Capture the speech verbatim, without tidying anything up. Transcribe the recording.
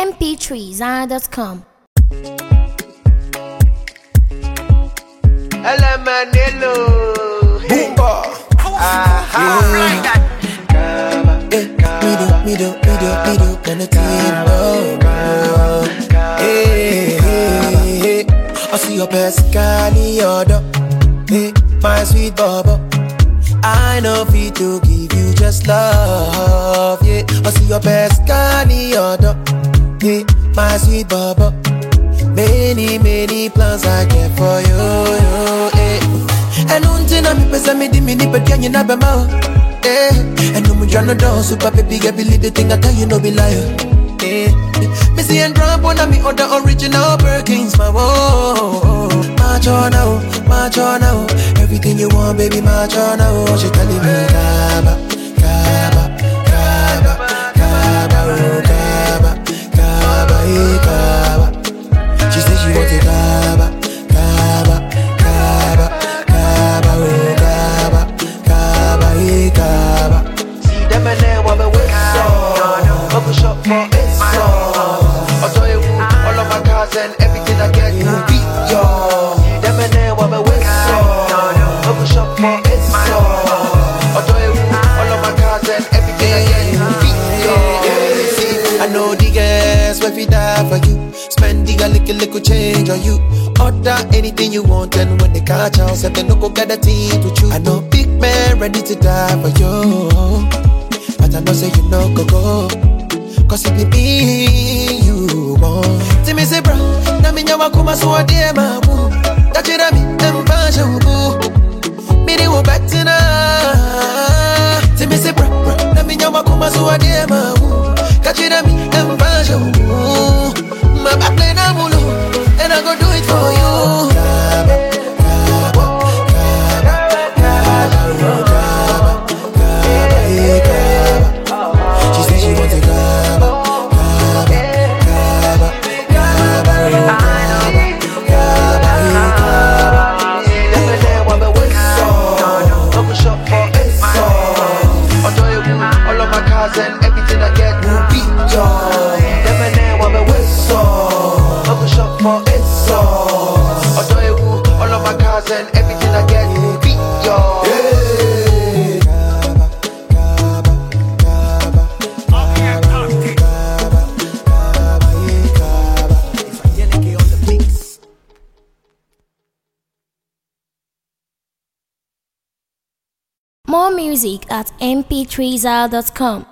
m p three zara dot com. Alamanelo Boomba. Aha Me do, me do, me do, me do, gonna team up. Hey, hey, hey. I see your best guy in your door. Hey, my sweet bubble. I know fit to give you just love. Yeah, I see your best guy in your door. Hey, my sweet bubble. Many, many plans I get for you. you hey. And until I'm a me di mini but can you never know? Eh, and no much no do super baby get believe the thing I tell you no be liar. Eh, me see and drop on me other original Birkins my whoa. March on now, march on now. Everything you want, baby, march on now. She telling me Kaba, Kaba, Kaba, Kaba, oh Kaba, Kaba, eh Kaba. She says she wants a Kaba, Kaba, Kaba, Kaba, oh Kaba, Kaba, eh Kaba. See them and then what we wait so Bubble shop for it so I'll tell you all of my cars and everything I get will be yours. See them and then what we wait so Bubble shop for it so I'll tell you all of my cars and everything I get will be yours. See, I know the girls will be die for you. Spending a little, little change on you. Order anything you want, and when they catch us, if they no go get a team to choose. I know big man ready to die for you, but I know say you no go go. Cause it be me you want. Tell me say bro, na me nyawa kuma so ade mamu. That you da me them fashion boo. Me they wo better na. Tell me say bro, na me nyawa kuma so ade mamu. That you da me them fashion boo. My back play na mulu, and I go do it for you. Kaba, Kaba, Kaba, Kaba, Kaba, Kaba, eh, Kaba. She said she wants a Kaba, Kaba, Kaba, Kaba, oh, Kaba, Kaba, eh, Kaba. See them and then what we wait so Bubble shop for it so I'll tell you all of my cars and everything I get will be yours. See them and then what we wait so Bubble shop for it so I'll tell you all of my cars and everything I get will be yours. Hey. Kaba, Kaba, Kaba, Kaba, Kaba, Kaba, eh, Kaba. It's Angelique on the mix. More music at m p three zara dot com.